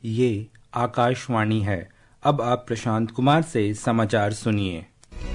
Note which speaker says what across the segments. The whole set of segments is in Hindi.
Speaker 1: ये आकाशवाणी है। अब आप प्रशांत कुमार से समाचार सुनिए।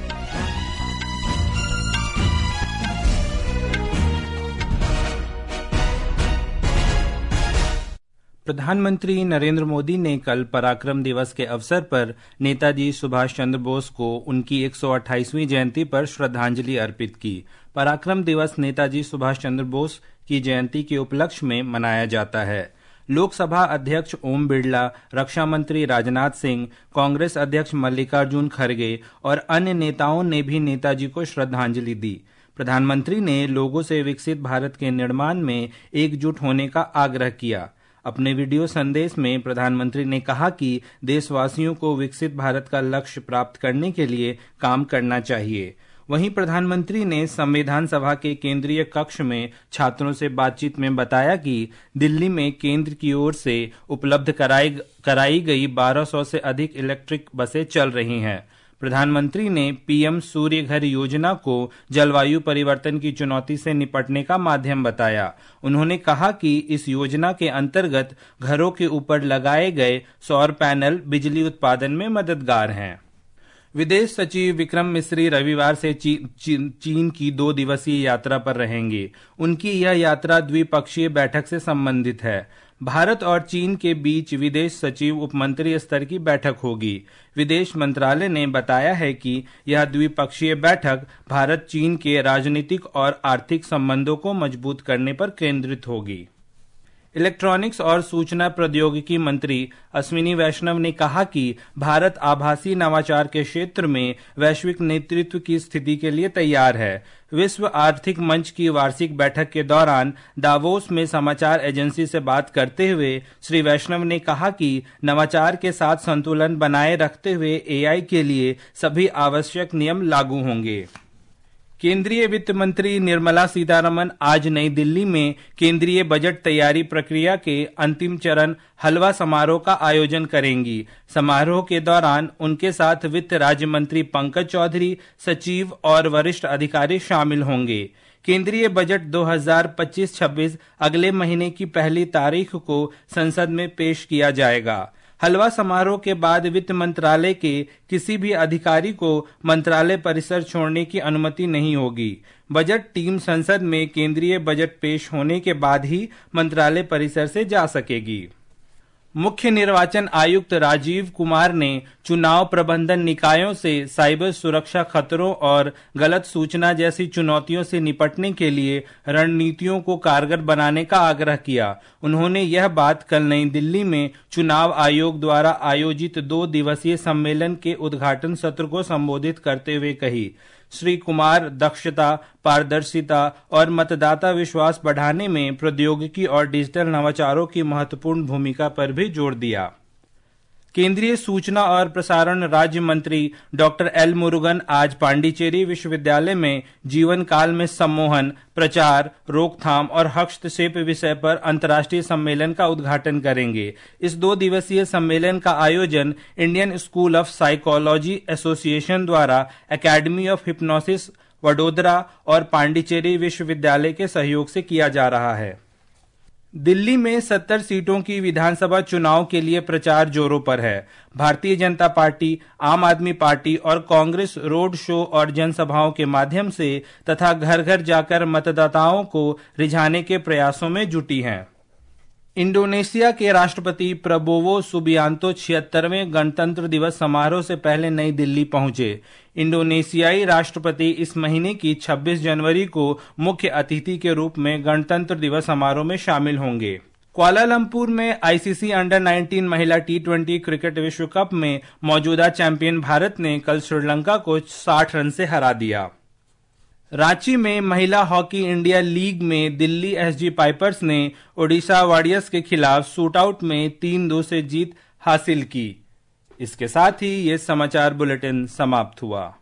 Speaker 1: प्रधानमंत्री नरेंद्र मोदी ने कल पराक्रम दिवस के अवसर पर नेताजी सुभाष चंद्र बोस को उनकी 128वीं जयंती पर श्रद्धांजलि अर्पित की। पराक्रम दिवस नेताजी सुभाष चंद्र बोस की जयंती के उपलक्ष्य में मनाया जाता है। लोकसभा अध्यक्ष ओम बिरला, रक्षा मंत्री राजनाथ सिंह, कांग्रेस अध्यक्ष मल्लिकार्जुन खड़गे और अन्य नेताओं ने भी नेताजी को श्रद्धांजलि दी। प्रधानमंत्री ने लोगों से विकसित भारत के निर्माण में एकजुट होने का आग्रह किया। अपने वीडियो संदेश में प्रधानमंत्री ने कहा कि देशवासियों को विकसित भारत का लक्ष्य प्राप्त करने के लिए काम करना चाहिए। वहीं प्रधानमंत्री ने संविधान सभा के केंद्रीय कक्ष में छात्रों से बातचीत में बताया कि दिल्ली में केंद्र की ओर से उपलब्ध कराई गई 1200 से अधिक इलेक्ट्रिक बसें चल रही हैं। प्रधानमंत्री ने पीएम सूर्य घर योजना को जलवायु परिवर्तन की चुनौती से निपटने का माध्यम बताया। उन्होंने कहा कि इस योजना के अंतर्गत घरों के ऊपर लगाए गए सौर पैनल बिजली उत्पादन में मददगार हैं। विदेश सचिव विक्रम मिस्री रविवार से चीन की 2 दिवसीय यात्रा पर रहेंगे। उनकी यह यात्रा द्विपक्षीय बैठक से संबंधित है। भारत और चीन के बीच विदेश सचिव उपमंत्री स्तर की बैठक होगी। विदेश मंत्रालय ने बताया है कि यह द्विपक्षीय बैठक भारत चीन के राजनीतिक और आर्थिक संबंधों को मजबूत करने पर केंद्रित होगी। इलेक्ट्रॉनिक्स और सूचना प्रौद्योगिकी मंत्री अश्विनी वैष्णव ने कहा कि भारत आभासी नवाचार के क्षेत्र में वैश्विक नेतृत्व की स्थिति के लिए तैयार है। विश्व आर्थिक मंच की वार्षिक बैठक के दौरान दावोस में समाचार एजेंसी से बात करते हुए श्री वैष्णव ने कहा कि नवाचार के साथ संतुलन बनाए रखते हुए एआई के लिए सभी आवश्यक नियम लागू होंगे। केंद्रीय वित्त मंत्री निर्मला सीतारमण आज नई दिल्ली में केंद्रीय बजट तैयारी प्रक्रिया के अंतिम चरण हलवा समारोह का आयोजन करेंगी। समारोह के दौरान उनके साथ वित्त राज्य मंत्री पंकज चौधरी, सचिव और वरिष्ठ अधिकारी शामिल होंगे। केंद्रीय बजट 2025-26 अगले महीने की 1 तारीख को संसद में पेश किया जाएगा। हलवा समारोह के बाद वित्त मंत्रालय के किसी भी अधिकारी को मंत्रालय परिसर छोड़ने की अनुमति नहीं होगी। बजट टीम संसद में केंद्रीय बजट पेश होने के बाद ही मंत्रालय परिसर से जा सकेगी। मुख्य निर्वाचन आयुक्त राजीव कुमार ने चुनाव प्रबंधन निकायों से साइबर सुरक्षा खतरों और गलत सूचना जैसी चुनौतियों से निपटने के लिए रणनीतियों को कारगर बनाने का आग्रह किया। उन्होंने यह बात कल नई दिल्ली में चुनाव आयोग द्वारा आयोजित 2 दिवसीय सम्मेलन के उद्घाटन सत्र को संबोधित करते हुए कही। श्री कुमार दक्षता, पारदर्शिता और मतदाता विश्वास बढ़ाने में प्रौद्योगिकी और डिजिटल नवाचारों की महत्वपूर्ण भूमिका पर भी जोर दिया। केंद्रीय सूचना और प्रसारण राज्य मंत्री डॉक्टर एल मुरुगन आज पांडिचेरी विश्वविद्यालय में जीवन काल में सम्मोहन, प्रचार, रोकथाम और हस्तक्षेप विषय पर अंतर्राष्ट्रीय सम्मेलन का उद्घाटन करेंगे। इस 2 दिवसीय सम्मेलन का आयोजन Indian school of psychology association द्वारा एकेडमी ऑफ हिप्नोसिस वडोदरा और पांडिचेरी विश्वविद्यालय के सहयोग से किया जा रहा है। दिल्ली में 70 सीटों की विधानसभा चुनाव के लिए प्रचार जोरों पर है। भारतीय जनता पार्टी, आम आदमी पार्टी और कांग्रेस रोड शो और जनसभाओं के माध्यम से तथा घर घर जाकर मतदाताओं को रिझाने के प्रयासों में जुटी हैं। इंडोनेशिया के राष्ट्रपति प्रबोवो सुबियांतो 76वें गणतंत्र दिवस समारोह से पहले नई दिल्ली पहुंचे। इंडोनेशियाई राष्ट्रपति इस महीने की 26 जनवरी को मुख्य अतिथि के रूप में गणतंत्र दिवस समारोह में शामिल होंगे। कुआलालंपुर में आईसीसी अंडर 19 महिला T20 क्रिकेट विश्व कप में मौजूदा चैंपियन भारत ने कल श्रीलंका को 60 रन से हरा दिया। रांची में महिला हॉकी इंडिया लीग में दिल्ली एसजी पाइपर्स ने ओडिशा वारियर्स के खिलाफ शूटआउट में 3-2 से जीत हासिल की। इसके साथ ही ये समाचार बुलेटिन समाप्त हुआ।